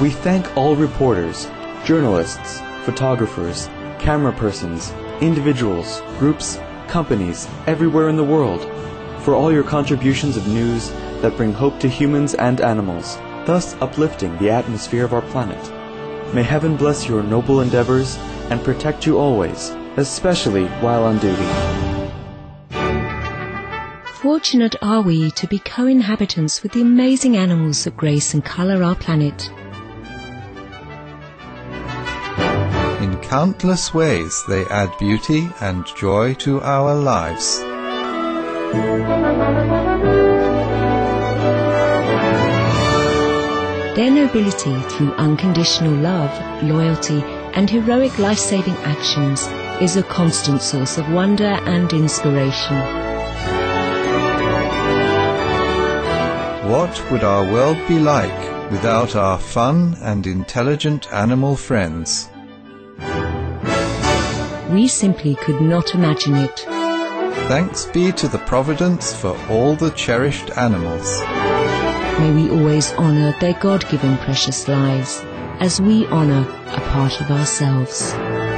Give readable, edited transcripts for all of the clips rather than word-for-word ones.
We thank all reporters, journalists, photographers, camera persons, individuals, groups, companies, everywhere in the world, for all your contributions of news that bring hope to humans and animals, thus uplifting the atmosphere of our planet. May heaven bless your noble endeavors and protect you always, especially while on duty. Fortunate are we to be co-inhabitants with the amazing animals that grace and colour our planet. In countless ways they add beauty and joy to our lives. Their nobility through unconditional love, loyalty and heroic life-saving actions is a constant source of wonder and inspiration. What would our world be like without our fun and intelligent animal friends? We simply could not imagine it. Thanks be to the Providence for all the cherished animals. May we always honour their God-given precious lives, as we honour a part of ourselves.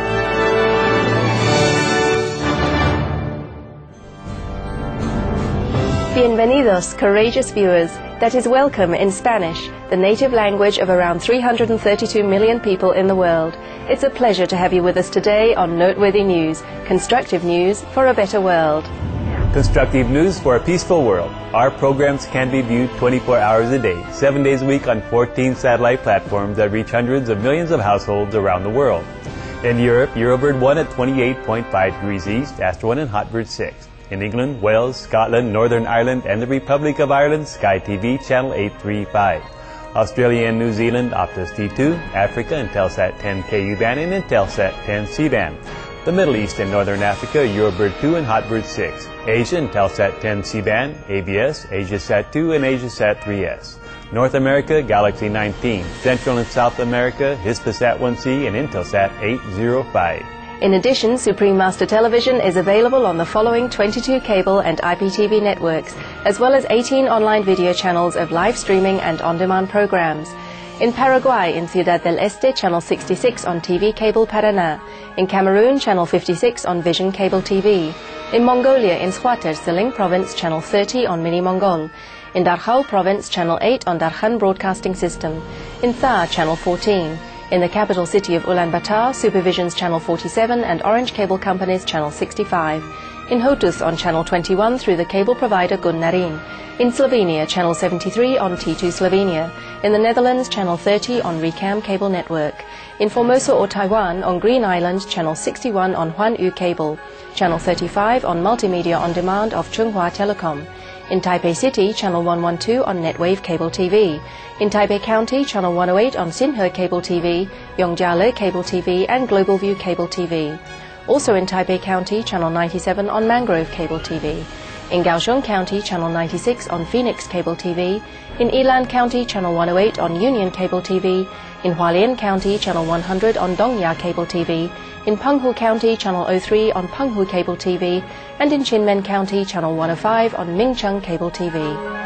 Bienvenidos, courageous viewers. That is welcome in Spanish, the native language of around 332 million people in the world. It's a pleasure to have you with us today on Noteworthy News, constructive news for a better world. Constructive news for a peaceful world. Our programs can be viewed 24 hours a day, 7 days a week on 14 satellite platforms that reach hundreds of millions of households around the world. In Europe, Eurobird 1 at 28.5 degrees east, Astro 1 and Hotbird 6. In England, Wales, Scotland, Northern Ireland, and the Republic of Ireland, Sky TV Channel 835. Australia and New Zealand, Optus T2, Africa, Intelsat 10 Ku-band and Intelsat 10 C-band. The Middle East and Northern Africa, Eurobird 2 and Hotbird 6. Asia, Intelsat 10 C-band, ABS, AsiaSat 2 and AsiaSat 3S. North America, Galaxy 19. Central and South America, Hispasat 1C and Intelsat 805. In addition, Supreme Master Television is available on the following 22 cable and IPTV networks, as well as 18 online video channels of live streaming and on-demand programs. In Paraguay, in Ciudad del Este, Channel 66 on TV Cable Paraná. In Cameroon, Channel 56 on Vision Cable TV. In Mongolia, in Shuater, Siling Province, Channel 30 on Mini Mongol. In Darhal Province, Channel 8 on Darhan Broadcasting System. In Thar, Channel 14. In the capital city of Ulaanbaatar, Supervision's Channel 47 and Orange Cable Company's Channel 65. In Hotus on Channel 21 through the cable provider Gunnarin. In Slovenia, Channel 73 on T2 Slovenia. In the Netherlands, Channel 30 on Recam Cable Network. In Formosa or Taiwan, on Green Island, Channel 61 on Huan-Yu Cable. Channel 35 on Multimedia On Demand of Chunghwa Telecom. In Taipei City, Channel 112 on Netwave Cable TV. In Taipei County, Channel 108 on Sinhe Cable TV, Yongjiale Cable TV and Global View Cable TV. Also in Taipei County, Channel 97 on Mangrove Cable TV. In Kaohsiung County, Channel 96 on Phoenix Cable TV. In Yilan County, Channel 108 on Union Cable TV. In Hualien County, Channel 100 on Dongya Cable TV. In Penghu County, Channel 03 on Penghu Cable TV. And in Kinmen County, Channel 105 on Mingcheng Cable TV.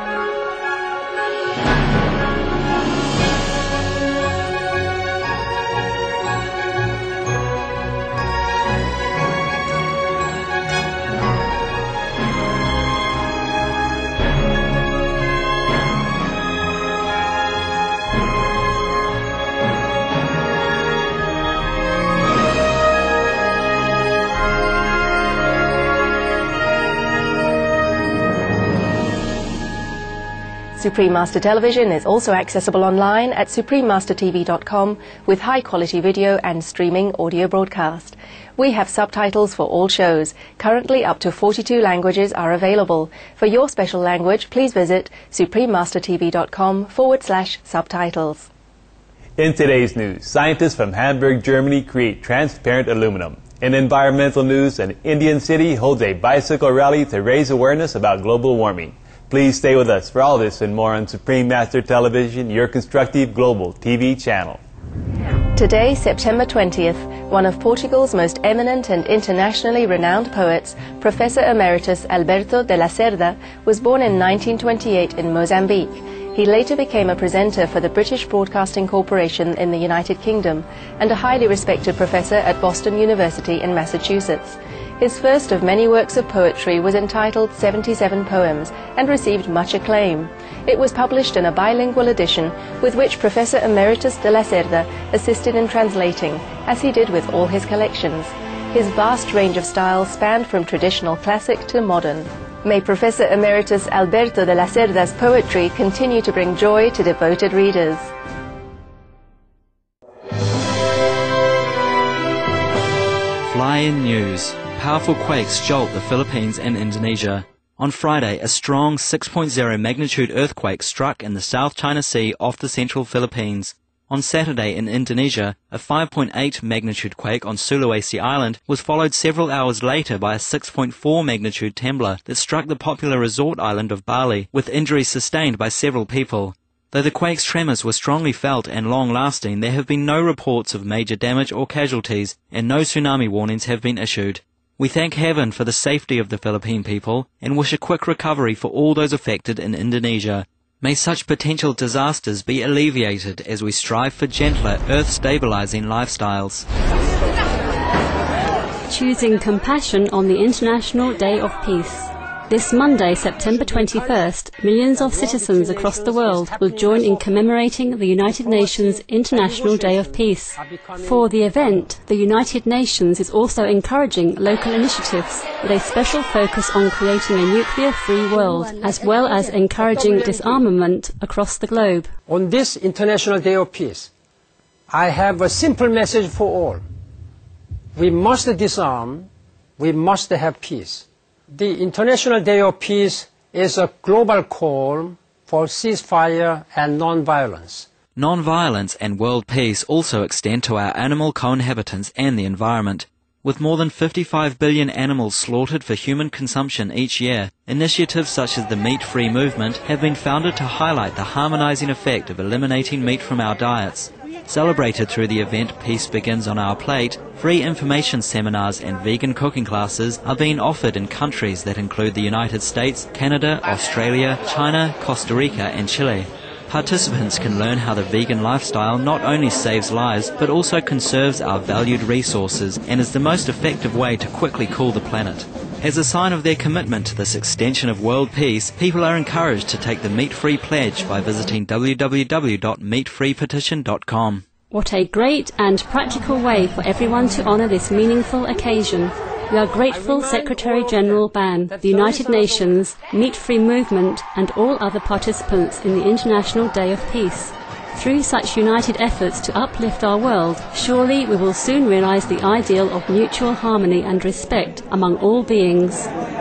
Supreme Master Television is also accessible online at suprememastertv.com with high-quality video and streaming audio broadcast. We have subtitles for all shows. Currently, up to 42 languages are available. For your special language, please visit suprememastertv.com/subtitles. In today's news, scientists from Hamburg, Germany create transparent aluminum. In environmental news, an Indian city holds a bicycle rally to raise awareness about global warming. Please stay with us for all this and more on Supreme Master Television, your constructive global TV channel. Today, September 20th, one of Portugal's most eminent and internationally renowned poets, Professor Emeritus Alberto de Lacerda, was born in 1928 in Mozambique. He later became a presenter for the British Broadcasting Corporation in the United Kingdom and a highly respected professor at Boston University in Massachusetts. His first of many works of poetry was entitled 77 Poems and received much acclaim. It was published in a bilingual edition with which Professor Emeritus de la Cerda assisted in translating, as he did with all his collections. His vast range of styles spanned from traditional classic to modern. May Professor Emeritus Alberto de la Cerda's poetry continue to bring joy to devoted readers. Fly-in news. Powerful quakes jolt the Philippines and Indonesia. On Friday, a strong 6.0 magnitude earthquake struck in the South China Sea off the central Philippines. On Saturday in Indonesia, a 5.8 magnitude quake on Sulawesi Island was followed several hours later by a 6.4 magnitude trembler that struck the popular resort island of Bali, with injuries sustained by several people. Though the quake's tremors were strongly felt and long-lasting, there have been no reports of major damage or casualties, and no tsunami warnings have been issued. We thank heaven for the safety of the Philippine people and wish a quick recovery for all those affected in Indonesia. May such potential disasters be alleviated as we strive for gentler, earth-stabilizing lifestyles. Choosing compassion on the International Day of Peace. This Monday, September 21st, millions of citizens across the world will join in commemorating the United Nations International Day of Peace. For the event, the United Nations is also encouraging local initiatives with a special focus on creating a nuclear-free world, as well as encouraging disarmament across the globe. On this International Day of Peace, I have a simple message for all. We must disarm, we must have peace. The International Day of Peace is a global call for ceasefire and non-violence. Non-violence and world peace also extend to our animal co-inhabitants and the environment. With more than 55 billion animals slaughtered for human consumption each year, initiatives such as the Meat-Free Movement have been founded to highlight the harmonizing effect of eliminating meat from our diets. Celebrated through the event Peace Begins on Our Plate, free information seminars and vegan cooking classes are being offered in countries that include the United States, Canada, Australia, China, Costa Rica and Chile. Participants can learn how the vegan lifestyle not only saves lives but also conserves our valued resources and is the most effective way to quickly cool the planet. As a sign of their commitment to this extension of world peace, people are encouraged to take the Meat-Free Pledge by visiting www.meatfreepetition.com. What a great and practical way for everyone to honour this meaningful occasion. We are grateful Secretary General Ban, the United Nations, Meat-Free Movement and all other participants in the International Day of Peace. Through such united efforts to uplift our world, surely we will soon realise the ideal of mutual harmony and respect among all beings.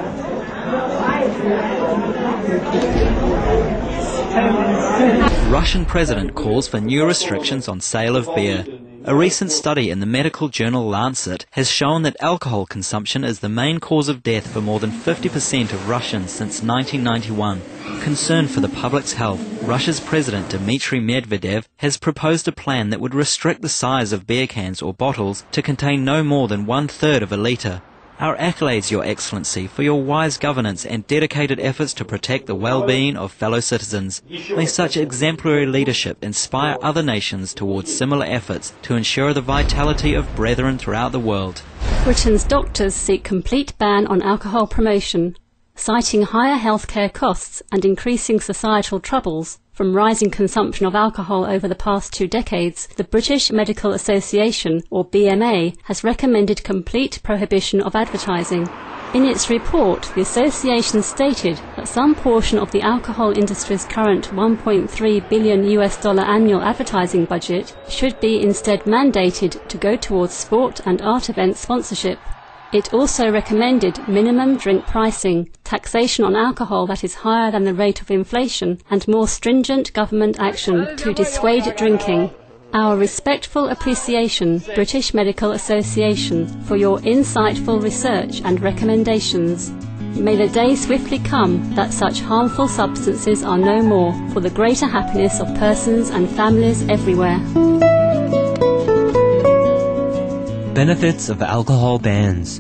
Russian president calls for new restrictions on sale of beer. A recent study in the medical journal Lancet has shown that alcohol consumption is the main cause of death for more than 50% of Russians since 1991. Concerned for the public's health, Russia's President Dmitry Medvedev has proposed a plan that would restrict the size of beer cans or bottles to contain no more than 1/3 of a litre. Our accolades, Your Excellency, for your wise governance and dedicated efforts to protect the well-being of fellow citizens. May such exemplary leadership inspire other nations towards similar efforts to ensure the vitality of brethren throughout the world. Britain's doctors seek complete ban on alcohol promotion, citing higher healthcare costs and increasing societal troubles from rising consumption of alcohol over the past 2 decades. The British Medical Association, or BMA, has recommended complete prohibition of advertising. In its report, the association stated that some portion of the alcohol industry's current $1.3 billion annual advertising budget should be instead mandated to go towards sport and art event sponsorship. It also recommended minimum drink pricing, taxation on alcohol that is higher than the rate of inflation, and more stringent government action to dissuade drinking. Our respectful appreciation, British Medical Association, for your insightful research and recommendations. May the day swiftly come that such harmful substances are no more, for the greater happiness of persons and families everywhere. Benefits of alcohol bans.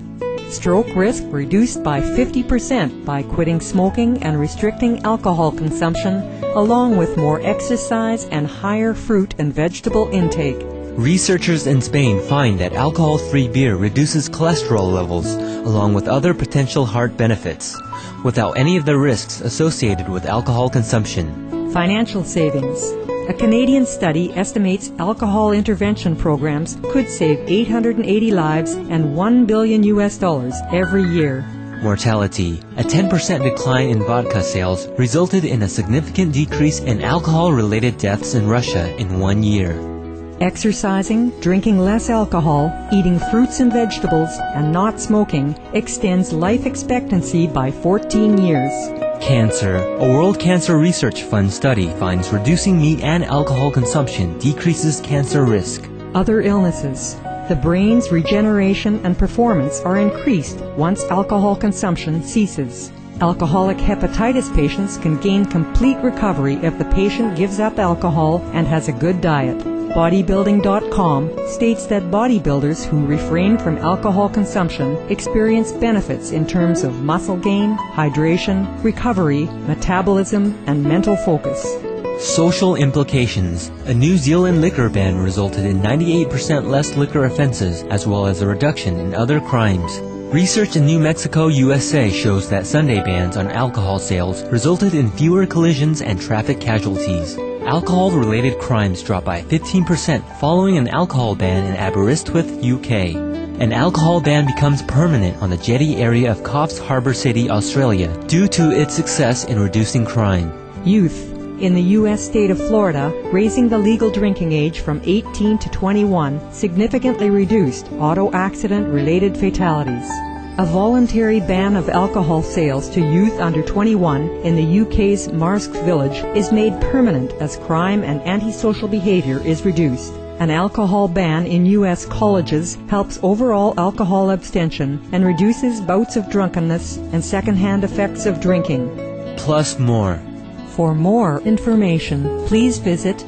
Stroke risk reduced by 50% by quitting smoking and restricting alcohol consumption, along with more exercise and higher fruit and vegetable intake. Researchers in Spain find that alcohol-free beer reduces cholesterol levels, along with other potential heart benefits, without any of the risks associated with alcohol consumption. Financial savings. A Canadian study estimates alcohol intervention programs could save 880 lives and $1 billion every year. Mortality. A 10% decline in vodka sales resulted in a significant decrease in alcohol-related deaths in Russia in 1 year. Exercising, drinking less alcohol, eating fruits and vegetables, and not smoking extends life expectancy by 14 years. Cancer. A World Cancer Research Fund study finds reducing meat and alcohol consumption decreases cancer risk. Other illnesses. The brain's regeneration and performance are increased once alcohol consumption ceases. Alcoholic hepatitis patients can gain complete recovery if the patient gives up alcohol and has a good diet. Bodybuilding.com states that bodybuilders who refrain from alcohol consumption experience benefits in terms of muscle gain, hydration, recovery, metabolism, and mental focus. Social implications. A New Zealand liquor ban resulted in 98% less liquor offenses, as well as a reduction in other crimes. Research in New Mexico, USA shows that Sunday bans on alcohol sales resulted in fewer collisions and traffic casualties. Alcohol-related crimes dropped by 15% following an alcohol ban in Aberystwyth, UK. An alcohol ban becomes permanent on the jetty area of Coffs Harbour City, Australia, due to its success in reducing crime. Youth. In the U.S. state of Florida, raising the legal drinking age from 18 to 21 significantly reduced auto accident-related fatalities. A voluntary ban of alcohol sales to youth under 21 in the UK's Marske Village is made permanent as crime and antisocial behavior is reduced. An alcohol ban in U.S. colleges helps overall alcohol abstention and reduces bouts of drunkenness and secondhand effects of drinking. Plus more. For more information, please visit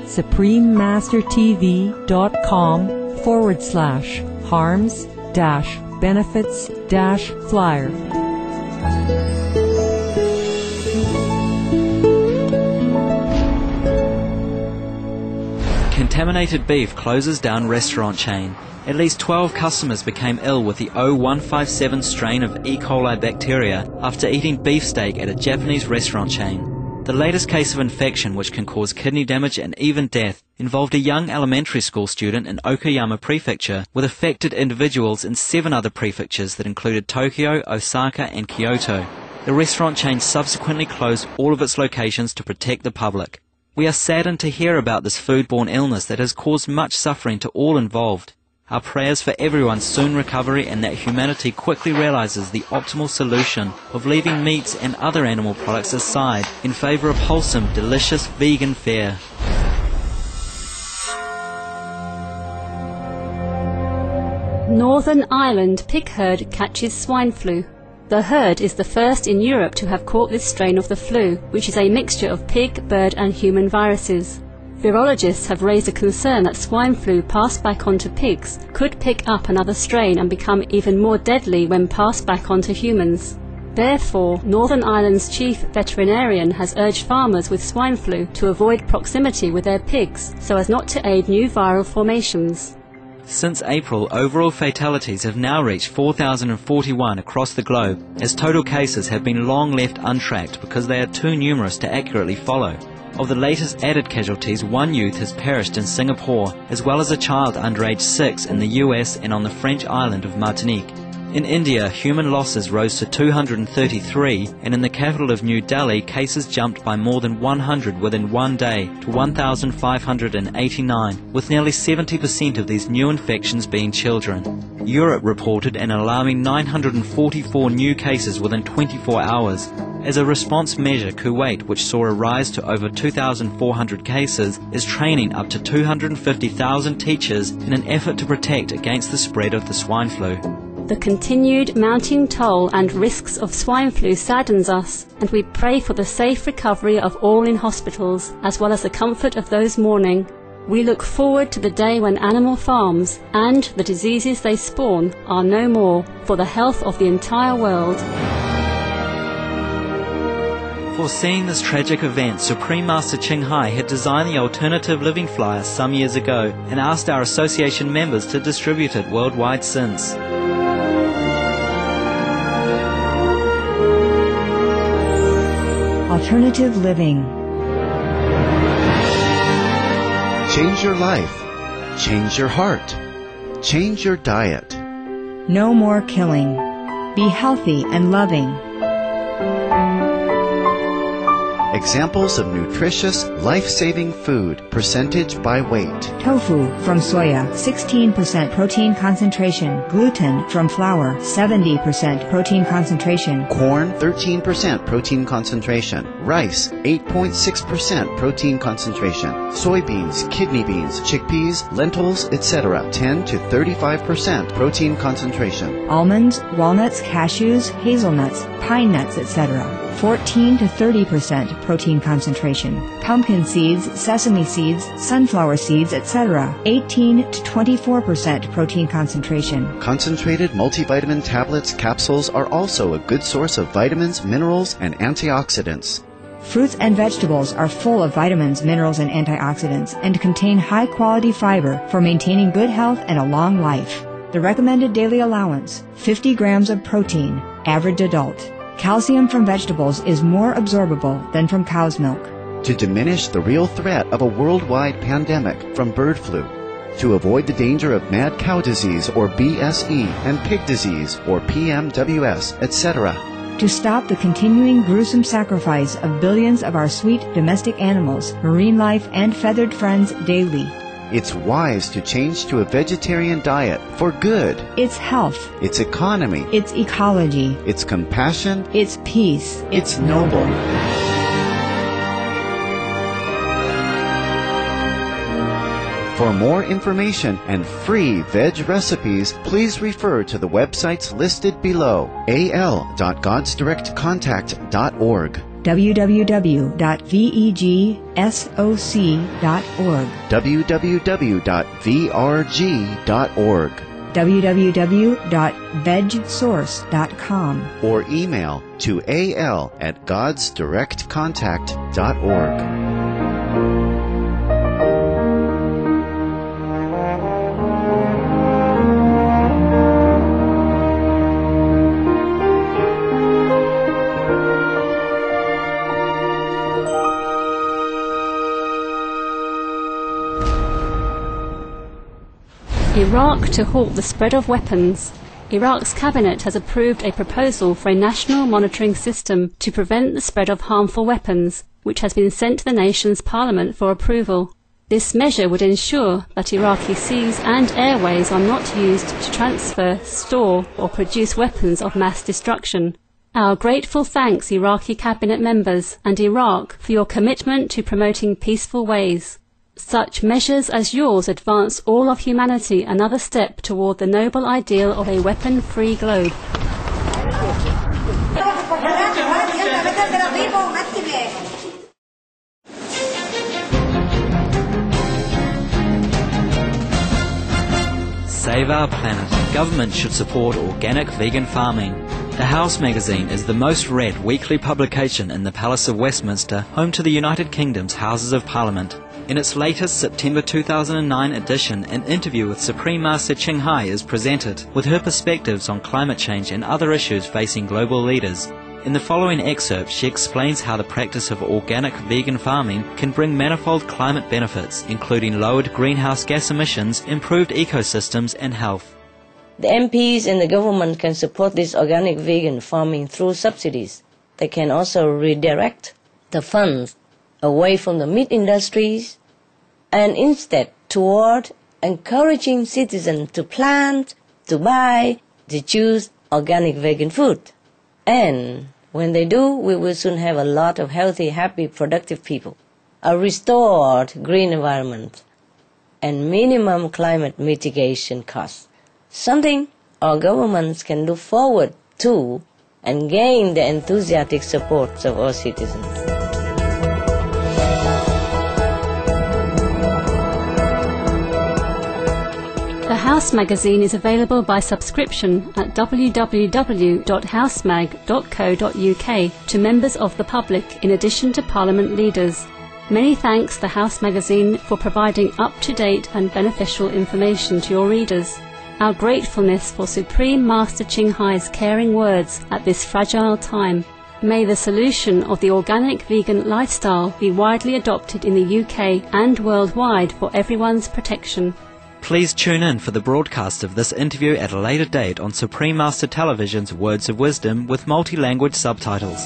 suprememastertv.com/harms-benefits-flyer. Contaminated beef closes down restaurant chain. At least 12 customers became ill with the O157 strain of E. coli bacteria after eating beefsteak at a Japanese restaurant chain. The latest case of infection, which can cause kidney damage and even death, involved a young elementary school student in Okayama Prefecture, with affected individuals in 7 other prefectures that included Tokyo, Osaka and Kyoto. The restaurant chain subsequently closed all of its locations to protect the public. We are saddened to hear about this foodborne illness that has caused much suffering to all involved. Our prayers for everyone's soon recovery and that humanity quickly realizes the optimal solution of leaving meats and other animal products aside in favor of wholesome, delicious vegan fare. Northern Ireland pig herd catches swine flu. The herd is the first in Europe to have caught this strain of the flu, which is a mixture of pig, bird and human viruses. Virologists have raised a concern that swine flu passed back onto pigs could pick up another strain and become even more deadly when passed back onto humans. Therefore, Northern Ireland's chief veterinarian has urged farmers with swine flu to avoid proximity with their pigs so as not to aid new viral formations. Since April, overall fatalities have now reached 4,041 across the globe, as total cases have been long left untracked because they are too numerous to accurately follow. Of the latest added casualties, 1 youth has perished in Singapore, as well as a child under age 6 in the US and on the French island of Martinique. In India, human losses rose to 233, and in the capital of New Delhi, cases jumped by more than 100 within 1 day to 1,589, with nearly 70% of these new infections being children. Europe reported an alarming 944 new cases within 24 hours. As a response measure, Kuwait, which saw a rise to over 2,400 cases, is training up to 250,000 teachers in an effort to protect against the spread of the swine flu. The continued mounting toll and risks of swine flu saddens us, and we pray for the safe recovery of all in hospitals, as well as the comfort of those mourning. We look forward to the day when animal farms and the diseases they spawn are no more, for the health of the entire world. Foreseeing this tragic event, Supreme Master Ching Hai had designed the Alternative Living Flyer some years ago and asked our association members to distribute it worldwide since. Alternative living. Change your life. Change your heart. Change your diet. No more killing. Be healthy and loving. Examples of nutritious, life-saving food, percentage by weight. Tofu from soya, 16% protein concentration. Gluten from flour, 70% protein concentration. Corn, 13% protein concentration. Rice, 8.6% protein concentration. Soybeans, kidney beans, chickpeas, lentils, etc. 10 to 35% protein concentration. Almonds, walnuts, cashews, hazelnuts, pine nuts, etc. 14 to 30% protein concentration. Pumpkin seeds, sesame seeds, sunflower seeds, etc. 18 to 24% protein concentration. Concentrated multivitamin tablets, capsules are also a good source of vitamins, minerals, and antioxidants. Fruits and vegetables are full of vitamins, minerals, and antioxidants and contain high-quality fiber for maintaining good health and a long life. The recommended daily allowance, 50 grams of protein, average adult. Calcium from vegetables is more absorbable than from cow's milk. To diminish the real threat of a worldwide pandemic from bird flu. To avoid the danger of mad cow disease or BSE and pig disease or PMWS, etc. To stop the continuing gruesome sacrifice of billions of our sweet domestic animals, marine life, and feathered friends daily. It's wise to change to a vegetarian diet for good. It's health. It's economy. It's ecology. It's compassion. It's peace. It's noble. For more information and free veg recipes, please refer to the websites listed below. al.godsdirectcontact.org. www.vegsoc.org. www.vrg.org. www.vegsource.com. Or email to al@godsdirectcontact.org. Iraq to halt the spread of weapons. Iraq's cabinet has approved a proposal for a national monitoring system to prevent the spread of harmful weapons, which has been sent to the nation's parliament for approval. This measure would ensure that Iraqi seas and airways are not used to transfer, store, or produce weapons of mass destruction. Our grateful thanks, Iraqi cabinet members and Iraq, for your commitment to promoting peaceful ways. Such measures as yours advance all of humanity another step toward the noble ideal of a weapon-free globe. Save our planet. Government should support organic vegan farming. The House magazine is the most read weekly publication in the Palace of Westminster, home to the United Kingdom's Houses of Parliament. In its latest September 2009 edition, an interview with Supreme Master Ching Hai is presented, with her perspectives on climate change and other issues facing global leaders. In the following excerpt, she explains how the practice of organic vegan farming can bring manifold climate benefits, including lowered greenhouse gas emissions, improved ecosystems and health. The MPs and the government can support this organic vegan farming through subsidies. They can also redirect the funds away from the meat industries and instead toward encouraging citizens to plant, to buy, to choose organic vegan food. And when they do, we will soon have a lot of healthy, happy, productive people, a restored green environment, and minimum climate mitigation costs, something our governments can look forward to and gain the enthusiastic support of our citizens. House magazine is available by subscription at www.housemag.co.uk to members of the public in addition to Parliament leaders. Many thanks to House magazine for providing up-to-date and beneficial information to your readers. Our gratefulness for Supreme Master Ching Hai's caring words at this fragile time. May the solution of the organic vegan lifestyle be widely adopted in the UK and worldwide for everyone's protection. Please tune in for the broadcast of this interview at a later date on Supreme Master Television's Words of Wisdom with multi-language subtitles.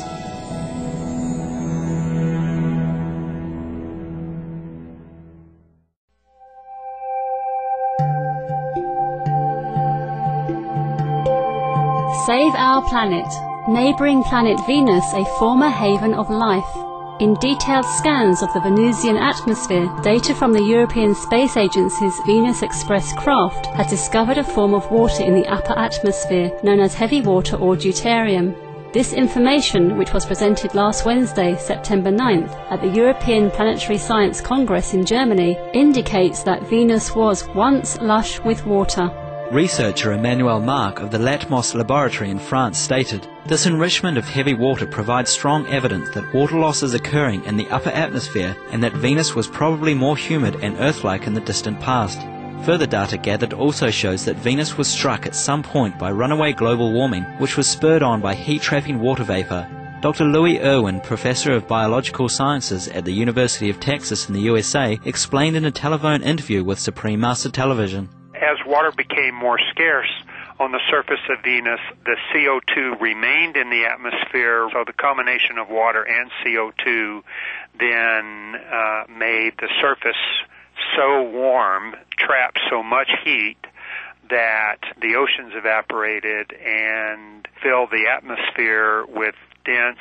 Save Our Planet. Neighbouring planet Venus, a former haven of life. In detailed scans of the Venusian atmosphere, data from the European Space Agency's Venus Express craft has discovered a form of water in the upper atmosphere known as heavy water or deuterium. This information, which was presented last Wednesday, September 9th, at the European Planetary Science Congress in Germany, indicates that Venus was once lush with water. Researcher Emmanuel Marc of the Latmos laboratory in France stated, "This enrichment of heavy water provides strong evidence that water loss is occurring in the upper atmosphere and that Venus was probably more humid and Earth-like in the distant past." Further data gathered also shows that Venus was struck at some point by runaway global warming, which was spurred on by heat-trapping water vapor. Dr. Louis Irwin, Professor of Biological Sciences at the University of Texas in the USA, explained in a telephone interview with Supreme Master Television. As water became more scarce on the surface of Venus, the CO2 remained in the atmosphere, so the combination of water and CO2 then made the surface so warm, trapped so much heat, that the oceans evaporated and filled the atmosphere with dense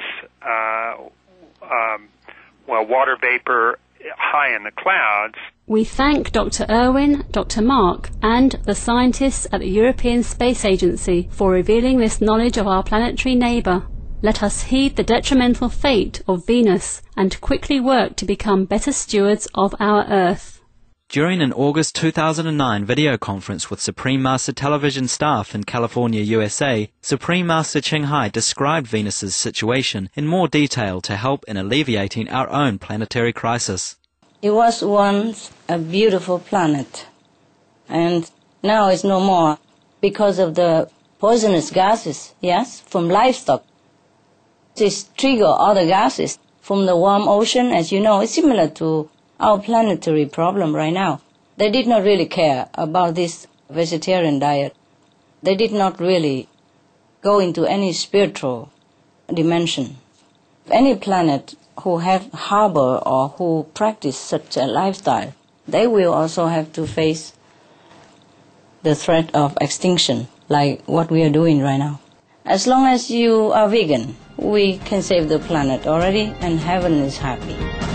water vapor high in the clouds. We thank Dr. Irwin, Dr. Marc, and the scientists at the European Space Agency for revealing this knowledge of our planetary neighbour. Let us heed the detrimental fate of Venus and quickly work to become better stewards of our Earth. During an August 2009 video conference with Supreme Master Television staff in California, USA, Supreme Master Ching Hai described Venus's situation in more detail to help in alleviating our own planetary crisis. It was once a beautiful planet, and now it's no more because of the poisonous gases, yes, from livestock. This trigger other gases from the warm ocean, as you know, is similar to our planetary problem right now. They did not really care about this vegetarian diet. They did not really go into any spiritual dimension. Any planet who have harbor or who practice such a lifestyle, they will also have to face the threat of extinction, like what we are doing right now. As long as you are vegan, we can save the planet already, and heaven is happy.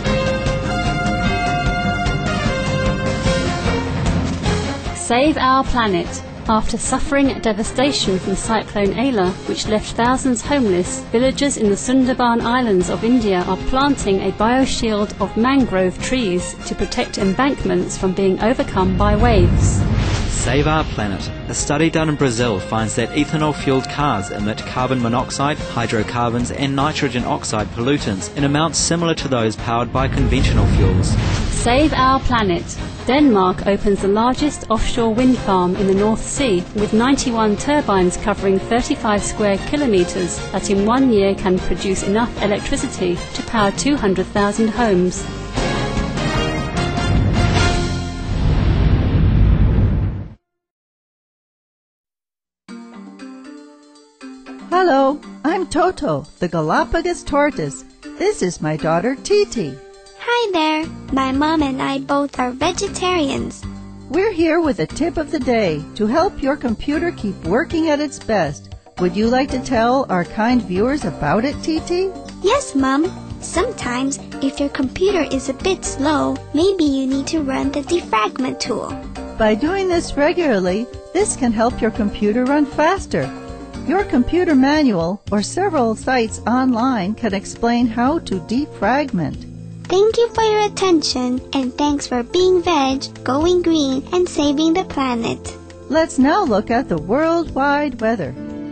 Save Our Planet. After suffering devastation from Cyclone Ayla, which left thousands homeless, villagers in the Sundarban Islands of India are planting a bioshield of mangrove trees to protect embankments from being overcome by waves. Save Our Planet. A study done in Brazil finds that ethanol-fueled cars emit carbon monoxide, hydrocarbons and nitrogen oxide pollutants in amounts similar to those powered by conventional fuels. Save Our Planet. Denmark opens the largest offshore wind farm in the North Sea with 91 turbines covering 35 square kilometres that in 1 year can produce enough electricity to power 200,000 homes. Hello, I'm Toto, the Galapagos tortoise. This is my daughter, Titi. Hi there. My mom and I both are vegetarians. We're here with a tip of the day to help your computer keep working at its best. Would you like to tell our kind viewers about it, Titi? Yes, Mom. Sometimes, if your computer is a bit slow, maybe you need to run the defragment tool. By doing this regularly, this can help your computer run faster. Your computer manual or several sites online can explain how to defragment. Thank you for your attention, and thanks for being veg, going green, and saving the planet. Let's now look at the worldwide weather.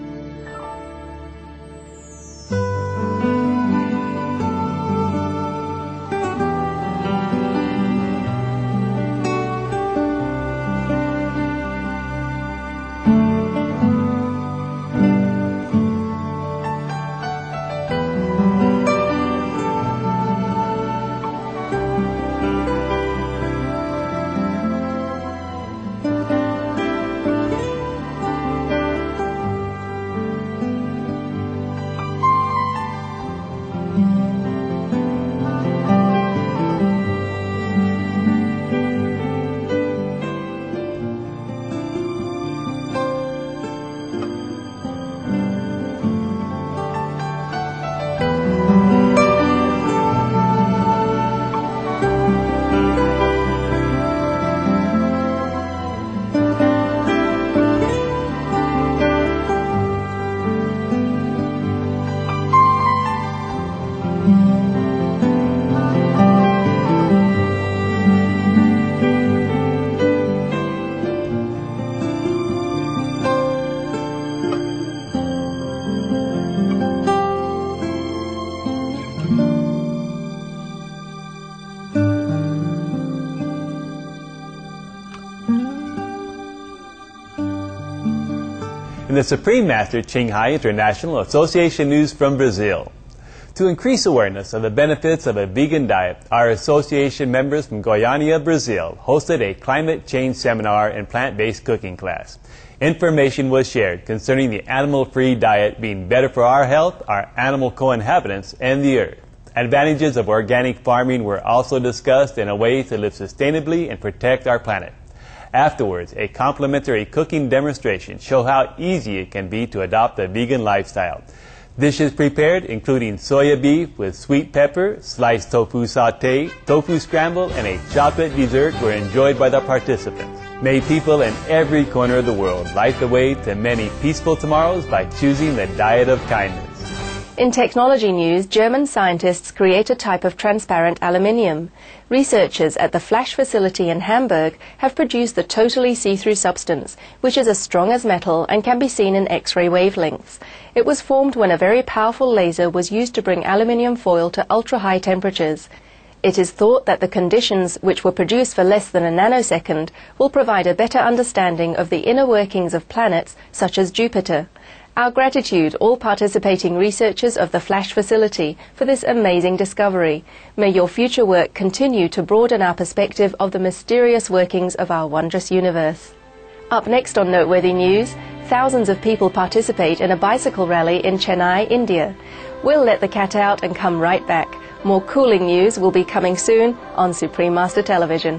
In the Supreme Master Ching Hai International Association News from Brazil. To increase awareness of the benefits of a vegan diet, our association members from Goiânia, Brazil, hosted a climate change seminar and plant-based cooking class. Information was shared concerning the animal-free diet being better for our health, our animal co-inhabitants, and the earth. Advantages of organic farming were also discussed in a way to live sustainably and protect our planet. Afterwards, a complimentary cooking demonstration showed how easy it can be to adopt a vegan lifestyle. Dishes prepared, including soya beef with sweet pepper, sliced tofu sauté, tofu scramble, and a chocolate dessert were enjoyed by the participants. May people in every corner of the world light the way to many peaceful tomorrows by choosing the diet of kindness. In technology news, German scientists create a type of transparent aluminium. Researchers at the Flash facility in Hamburg have produced the totally see-through substance, which is as strong as metal and can be seen in X-ray wavelengths. It was formed when a very powerful laser was used to bring aluminium foil to ultra-high temperatures. It is thought that the conditions, which were produced for less than a nanosecond, will provide a better understanding of the inner workings of planets such as Jupiter. Our gratitude, all participating researchers of the Flash facility, for this amazing discovery. May your future work continue to broaden our perspective of the mysterious workings of our wondrous universe. Up next on Noteworthy News, thousands of people participate in a bicycle rally in Chennai, India. We'll let the cat out and come right back. More cooling news will be coming soon on Supreme Master Television.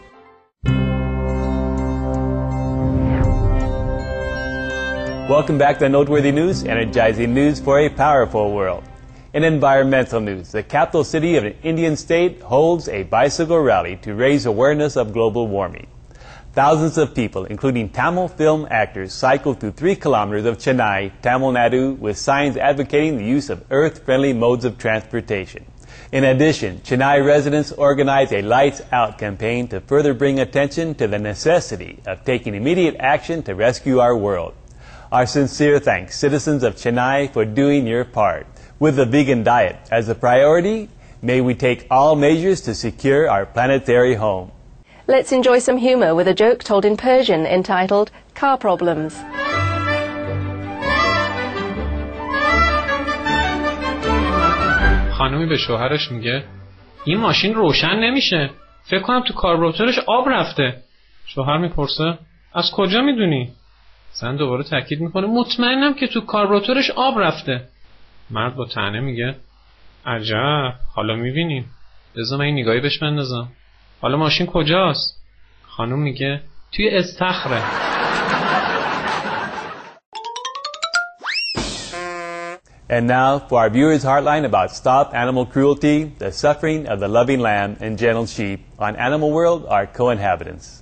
Welcome back to Noteworthy News, energizing news for a powerful world. In environmental news, the capital city of an Indian state holds a bicycle rally to raise awareness of global warming. Thousands of people, including Tamil film actors, cycled through 3 kilometers of Chennai, Tamil Nadu, with signs advocating the use of earth-friendly modes of transportation. In addition, Chennai residents organized a Lights Out campaign to further bring attention to the necessity of taking immediate action to rescue our world. Our sincere thanks, citizens of Chennai, for doing your part. With the vegan diet as a priority, may we take all measures to secure our planetary home. Let's enjoy some humor with a joke told in Persian entitled Car Problems. خانمی به شوهرش میگه این ماشین روشن نمیشه. فکر کنم تو کاربراتورش آب رفته. شوهر میپرسه از کجا میدونی؟ زن دوباره تاکید میکنه مطمئنم که تو کاربراتورش آب رفته. مرد با طعنه میگه عجب، حالا میبینیم. بذار من این نگاهی بهش بندازم. حالا ماشین کجاست؟ خانم میگه توی استخره. And now for our viewers' heartline about Stop Animal Cruelty, the suffering of the loving lamb and gentle sheep. On Animal World, our co-inhabitants.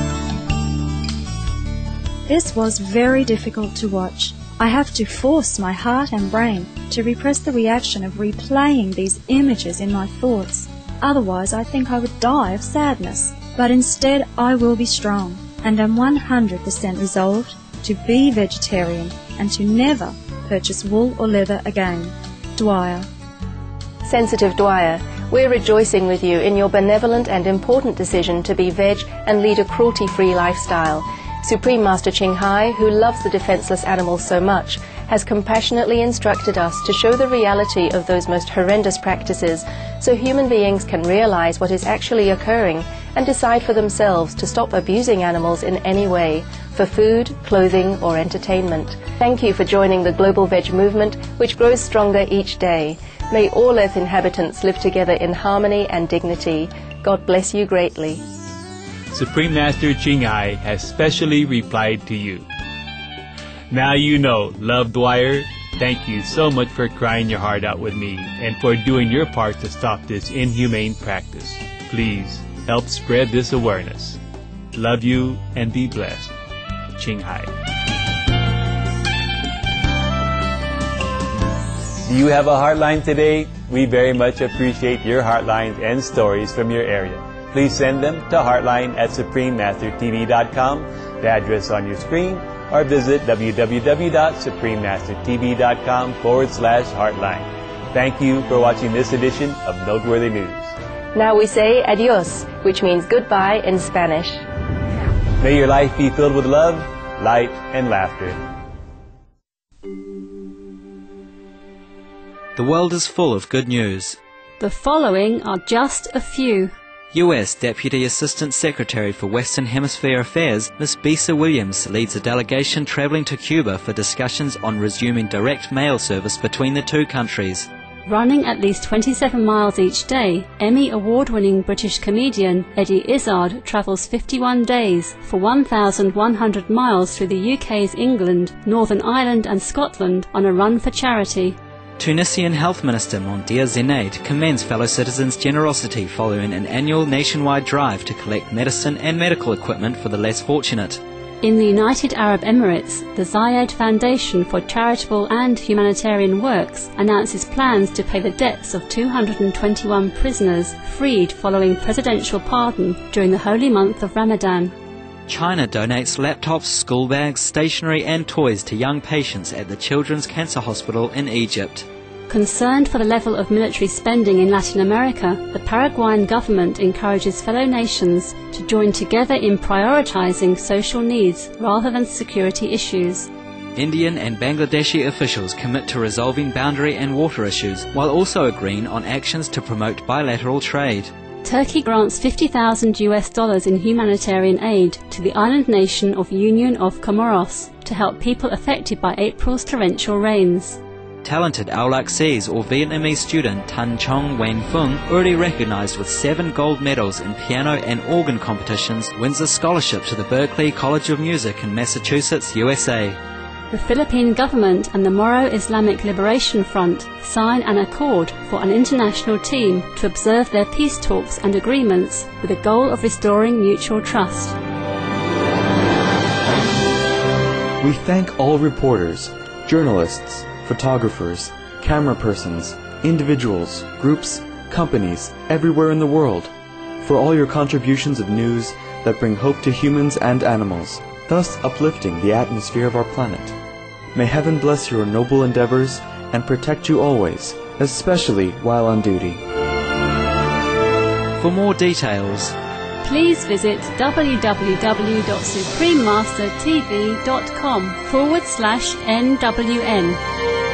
This was very difficult to watch. I have to force my heart and brain to repress the reaction of replaying these images in my thoughts. Otherwise, I think I would die of sadness. But instead, I will be strong. and am 100% resolved to be vegetarian and to never purchase wool or leather again. Dwyer. Sensitive Dwyer, we're rejoicing with you in your benevolent and important decision to be veg and lead a cruelty-free lifestyle. Supreme Master Ching Hai, who loves the defenseless animals so much, has compassionately instructed us to show the reality of those most horrendous practices so human beings can realize what is actually occurring and decide for themselves to stop abusing animals in any way, for food, clothing or entertainment. Thank you for joining the Global Veg Movement, which grows stronger each day. May all Earth inhabitants live together in harmony and dignity. God bless you greatly. Supreme Master Ching Hai has specially replied to you. Now you know, love Dwyer, thank you so much for crying your heart out with me and for doing your part to stop this inhumane practice. Please help spread this awareness. Love you and be blessed. Ching Hai. Do you have a heartline today? We very much appreciate your heartlines and stories from your area. Please send them to heartline@suprememastertv.com, the address on your screen, or visit www.suprememastertv.com/heartline. Thank you for watching this edition of Noteworthy News. Now we say adios, which means goodbye in Spanish. May your life be filled with love, light, and laughter. The world is full of good news. The following are just a few. U.S. Deputy Assistant Secretary for Western Hemisphere Affairs, Ms. Bisa Williams, leads a delegation traveling to Cuba for discussions on resuming direct mail service between the two countries. Running at least 27 miles each day, Emmy award-winning British comedian Eddie Izzard travels 51 days for 1,100 miles through the UK's England, Northern Ireland and Scotland on a run for charity. Tunisian Health Minister Mondia Zenaid commends fellow citizens' generosity following an annual nationwide drive to collect medicine and medical equipment for the less fortunate. In the United Arab Emirates, the Zayed Foundation for Charitable and Humanitarian Works announces plans to pay the debts of 221 prisoners freed following presidential pardon during the holy month of Ramadan. China donates laptops, school bags, stationery and toys to young patients at the Children's Cancer Hospital in Egypt. Concerned for the level of military spending in Latin America, the Paraguayan government encourages fellow nations to join together in prioritizing social needs rather than security issues. Indian and Bangladeshi officials commit to resolving boundary and water issues while also agreeing on actions to promote bilateral trade. Turkey grants $50,000 in humanitarian aid to the island nation of Union of Comoros to help people affected by April's torrential rains. Talented Aulaxese or Vietnamese student Tan Chong Wan Phung, already recognized with 7 gold medals in piano and organ competitions, wins a scholarship to the Berklee College of Music in Massachusetts, USA. The Philippine government and the Moro Islamic Liberation Front sign an accord for an international team to observe their peace talks and agreements with the goal of restoring mutual trust. We thank all reporters, journalists, photographers, camera persons, individuals, groups, companies, everywhere in the world, for all your contributions of news that bring hope to humans and animals, thus uplifting the atmosphere of our planet. May heaven bless your noble endeavors and protect you always, especially while on duty. For more details, please visit www.suprememastertv.com/NWN.